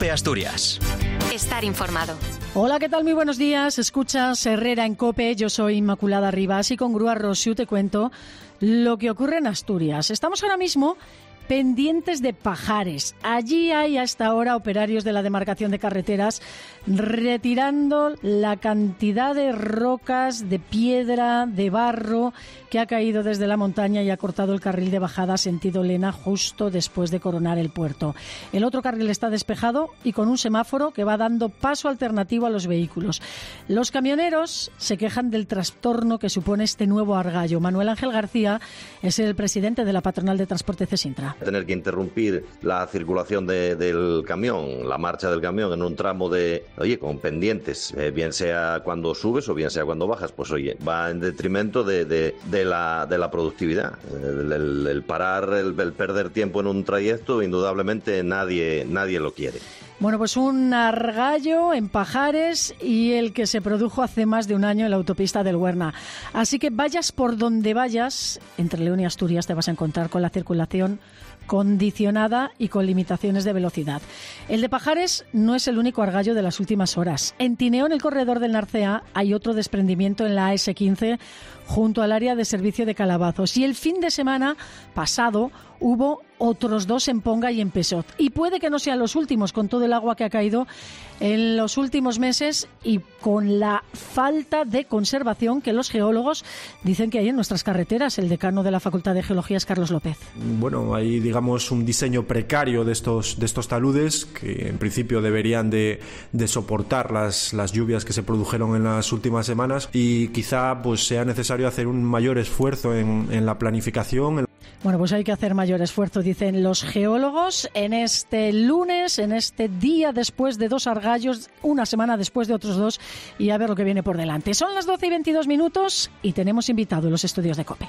Cope Asturias. Estar informado. Hola, ¿qué tal? Muy buenos días. Escuchas Herrera en Cope. Yo soy Inmaculada Rivas y con Grúa Rosiu te cuento lo que ocurre en Asturias. Estamos ahora mismo pendientes de Pajares. Allí hay hasta ahora operarios de la demarcación de carreteras retirando la cantidad de rocas, de piedra, de barro que ha caído desde la montaña y ha cortado el carril de bajada sentido Lena justo después de coronar el puerto. El otro carril está despejado y con un semáforo que va dando paso alternativo a los vehículos. Los camioneros se quejan del trastorno que supone este nuevo argallo. Manuel Ángel García es el presidente de la patronal de transporte Cesintra. Tener que interrumpir la circulación del camión, la marcha del camión en un tramo con pendientes, bien sea cuando subes o bien sea cuando bajas, pues va en detrimento de la productividad. El parar, el perder tiempo en un trayecto, indudablemente nadie lo quiere. Bueno, pues un argallo en Pajares y el que se produjo hace más de un año en la autopista del Huerna. Así que vayas por donde vayas, entre León y Asturias te vas a encontrar con la circulación condicionada y con limitaciones de velocidad. El de Pajares no es el único argallo de las últimas horas. En Tineo, en el corredor del Narcea, hay otro desprendimiento en la AS15 junto al área de servicio de Calabazos. Y el fin de semana pasado hubo otros dos en Ponga y en Pesot. Y puede que no sean los últimos, con todo el agua que ha caído en los últimos meses y con la falta de conservación que los geólogos dicen que hay en nuestras carreteras. El decano de la Facultad de Geología es Carlos López. Bueno, hay, digamos, un diseño precario de estos taludes que en principio deberían de soportar las lluvias que se produjeron en las últimas semanas y quizá pues sea necesario hacer un mayor esfuerzo en la planificación. Bueno, pues hay que hacer mayor esfuerzo, dicen los geólogos, en este lunes, en este día después de dos argallos, una semana después de otros dos, y a ver lo que viene por delante. Son las 12:22 y tenemos invitado en los estudios de COPE.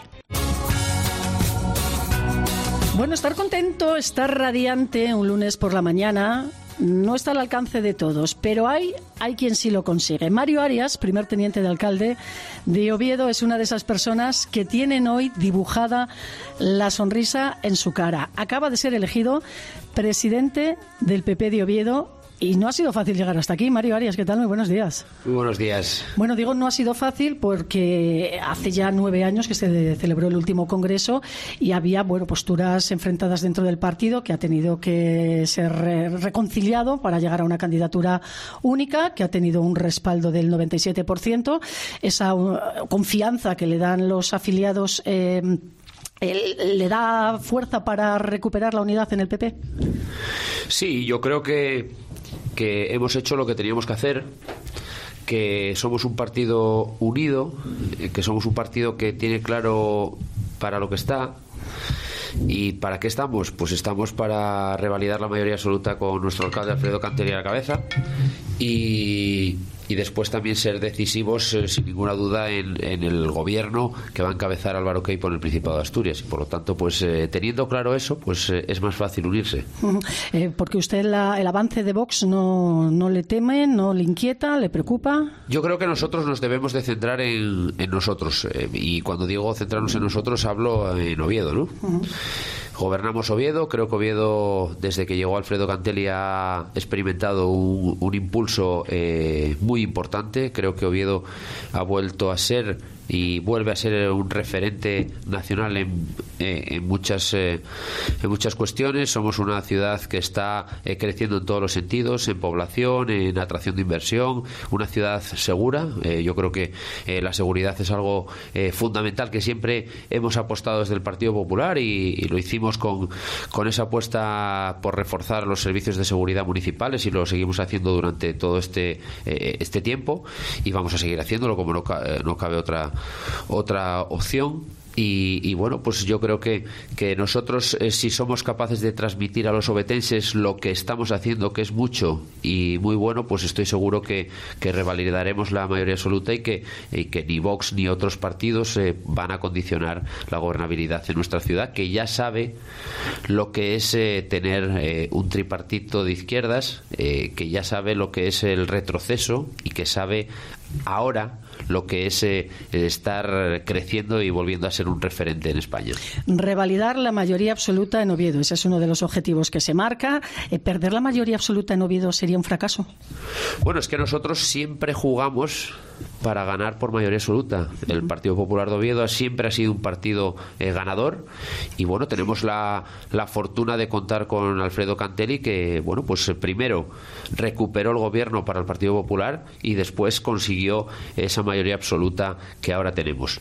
Bueno, estar contento, estar radiante un lunes por la mañana no está al alcance de todos, pero hay quien sí lo consigue. Mario Arias, primer teniente de alcalde de Oviedo, es una de esas personas que tienen hoy dibujada la sonrisa en su cara. Acaba de ser elegido presidente del PP de Oviedo. Y no ha sido fácil llegar hasta aquí. Mario Arias, ¿qué tal? Muy buenos días. Muy buenos días. Bueno, digo, no ha sido fácil porque hace ya 9 años que se celebró el último congreso y había, posturas enfrentadas dentro del partido que ha tenido que ser reconciliado para llegar a una candidatura única, que ha tenido un respaldo del 97%. Esa confianza que le dan los afiliados ¿le da fuerza para recuperar la unidad en el PP? Sí, yo creo que hemos hecho lo que teníamos que hacer, que somos un partido unido, que somos un partido que tiene claro para lo que está. ¿Y para qué estamos? Pues estamos para revalidar la mayoría absoluta con nuestro alcalde Alfredo Canteri a la cabeza y después también ser decisivos sin ninguna duda en el gobierno que va a encabezar Álvaro Queipo en el Principado de Asturias, y por lo tanto pues teniendo claro eso pues es más fácil unirse. Porque usted el avance de Vox no le teme, no le inquieta, le preocupa. Yo creo que nosotros nos debemos de centrar en nosotros, y cuando digo centrarnos en nosotros hablo en Oviedo, ¿no? Gobernamos Oviedo, creo que Oviedo desde que llegó Alfredo Canteri ha experimentado un impulso muy importante. Creo que Oviedo ha vuelto a ser y vuelve a ser un referente nacional en muchas cuestiones. Somos una ciudad que está creciendo en todos los sentidos, en población, en atracción de inversión, una ciudad segura. Yo creo que la seguridad es algo fundamental que siempre hemos apostado desde el Partido Popular y lo hicimos con esa apuesta por reforzar los servicios de seguridad municipales, y lo seguimos haciendo durante todo este tiempo, y vamos a seguir haciéndolo como no cabe otra opción. Y bueno, pues yo creo que nosotros si somos capaces de transmitir a los ovetenses lo que estamos haciendo, que es mucho y muy bueno, pues estoy seguro que revalidaremos la mayoría absoluta y que ni Vox ni otros partidos van a condicionar la gobernabilidad en nuestra ciudad, que ya sabe lo que es tener un tripartito de izquierdas, que ya sabe lo que es el retroceso y que sabe ahora lo que es estar creciendo y volviendo a ser un referente en España. Revalidar la mayoría absoluta en Oviedo, ese es uno de los objetivos que se marca. ¿Perder la mayoría absoluta en Oviedo sería un fracaso? Bueno, es que nosotros siempre jugamos para ganar por mayoría absoluta. El Partido Popular de Oviedo siempre ha sido un partido ganador, y bueno, tenemos la fortuna de contar con Alfredo Cantelli, que bueno, pues primero recuperó el gobierno para el Partido Popular y después consiguió esa mayoría absoluta que ahora tenemos.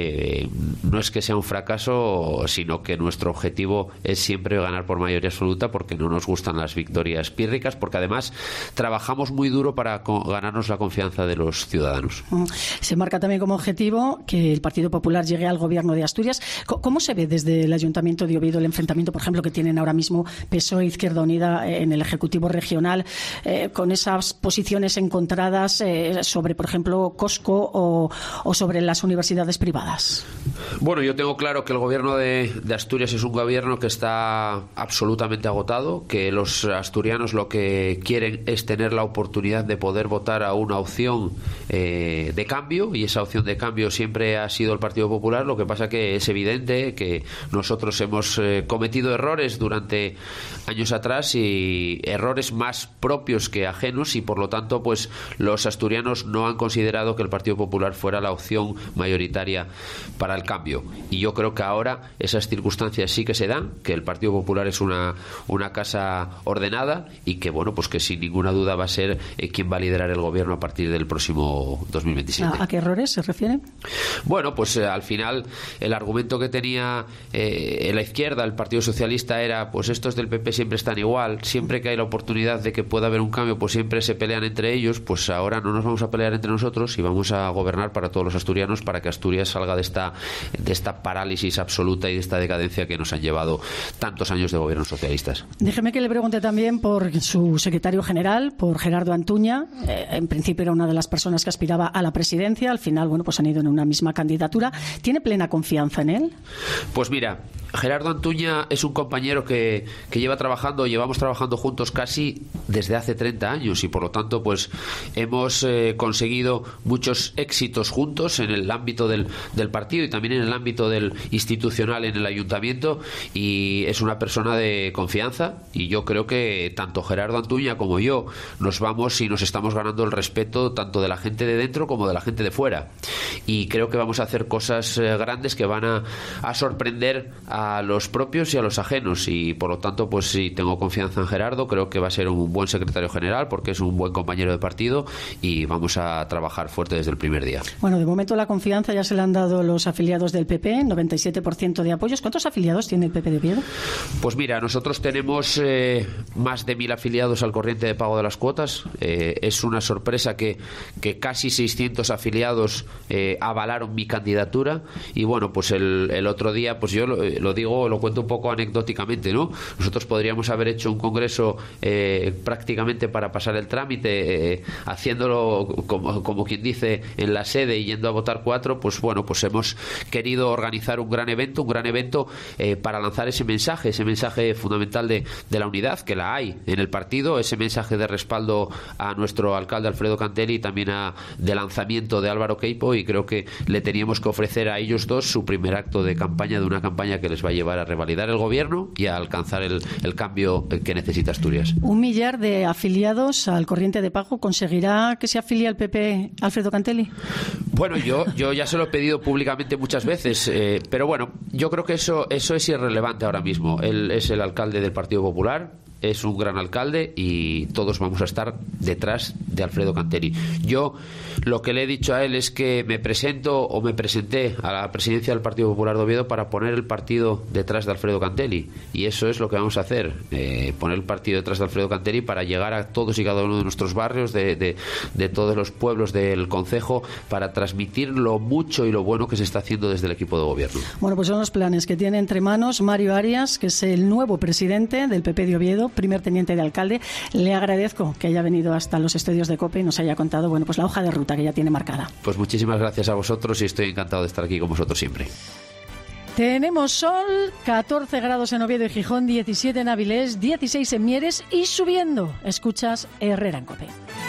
No es que sea un fracaso, sino que nuestro objetivo es siempre ganar por mayoría absoluta, porque no nos gustan las victorias pírricas, porque además trabajamos muy duro para ganarnos la confianza de los ciudadanos. Se marca también como objetivo que el Partido Popular llegue al gobierno de Asturias. ¿Cómo se ve desde el Ayuntamiento de Oviedo el enfrentamiento, por ejemplo, que tienen ahora mismo PSOE e Izquierda Unida en el Ejecutivo Regional, con esas posiciones encontradas sobre, por ejemplo, Cosco o sobre las universidades privadas? Bueno, yo tengo claro que el gobierno de Asturias es un gobierno que está absolutamente agotado, que los asturianos lo que quieren es tener la oportunidad de poder votar a una opción de cambio, y esa opción de cambio siempre ha sido el Partido Popular. Lo que pasa que es evidente que nosotros hemos cometido errores durante años atrás, y errores más propios que ajenos, y por lo tanto pues los asturianos no han considerado que el Partido Popular fuera la opción mayoritaria para el cambio, y yo creo que ahora esas circunstancias sí que se dan, que el Partido Popular es una casa ordenada, y que bueno, pues que sin ninguna duda va a ser quien va a liderar el gobierno a partir del próximo 2027. ¿A qué errores se refiere? Bueno, pues al final el argumento que tenía en la izquierda, el Partido Socialista, era pues estos del PP siempre están igual, siempre que hay la oportunidad de que pueda haber un cambio, pues siempre se pelean entre ellos. Pues ahora no nos vamos a pelear entre nosotros y vamos a gobernar para todos los asturianos, para que Asturias salga de esta parálisis absoluta y de esta decadencia que nos han llevado tantos años de gobiernos socialistas. Déjeme que le pregunte también por su secretario general, por Gerardo Antuña. En principio era una de las personas que aspiraba a la presidencia. Al final, bueno, pues han ido en una misma candidatura. ¿Tiene plena confianza en él? Pues mira, Gerardo Antuña es un compañero que llevamos trabajando juntos casi desde hace 30 años, y por lo tanto pues hemos conseguido muchos éxitos juntos en el ámbito del partido y también en el ámbito del institucional en el ayuntamiento, y es una persona de confianza, y yo creo que tanto Gerardo Antuña como yo nos vamos y nos estamos ganando el respeto tanto de la gente de dentro como de la gente de fuera, y creo que vamos a hacer cosas grandes que van a sorprender a los propios y a los ajenos, y por lo tanto pues sí, tengo confianza en Gerardo. Creo que va a ser un buen secretario general porque es un buen compañero de partido, y vamos a trabajar fuerte desde el primer día. Bueno, de momento la confianza ya se le han dado los afiliados del PP, 97% de apoyos. ¿Cuántos afiliados tiene el PP de Oviedo? Pues mira, nosotros tenemos más de 1.000 afiliados al corriente de pago de las cuotas. Es una sorpresa que casi 600 afiliados avalaron mi candidatura, y bueno, pues el otro día, pues yo lo cuento un poco anecdóticamente, ¿no? Nosotros podríamos haber hecho un congreso prácticamente para pasar el trámite, haciéndolo como quien dice en la sede y yendo a votar 4. Pues bueno, pues hemos querido organizar un gran evento para lanzar ese mensaje fundamental de la unidad, que la hay en el partido, ese mensaje de respaldo a nuestro alcalde Alfredo Cantelli, y también de lanzamiento de Álvaro Queipo, y creo que le teníamos que ofrecer a ellos dos su primer acto de campaña, de una campaña que les va a llevar a revalidar el gobierno y a alcanzar el cambio que necesita Asturias. 1 millar de afiliados al corriente de pago. ¿Conseguirá que se afilie al PP Alfredo Cantelli? Bueno, yo ya se lo he pedido públicamente muchas veces, pero bueno, yo creo que eso es irrelevante ahora mismo. Él es el alcalde del Partido Popular, es un gran alcalde, y todos vamos a estar detrás de Alfredo Cantelli. Yo lo que le he dicho a él es que me presenté a la presidencia del Partido Popular de Oviedo para poner el partido detrás de Alfredo Cantelli, y eso es lo que vamos a hacer, poner el partido detrás de Alfredo Cantelli para llegar a todos y cada uno de nuestros barrios, de todos los pueblos del concejo, para transmitir lo mucho y lo bueno que se está haciendo desde el equipo de gobierno. Bueno, pues son los planes que tiene entre manos Mario Arias, que es el nuevo presidente del PP de Oviedo, primer teniente de alcalde. Le agradezco que haya venido hasta los estudios de COPE y nos haya contado, bueno, pues la hoja de ruta que ya tiene marcada. Pues muchísimas gracias a vosotros, y estoy encantado de estar aquí con vosotros siempre. Tenemos sol, 14 grados en Oviedo y Gijón, 17 en Avilés, 16 en Mieres y subiendo. Escuchas Herrera en COPE.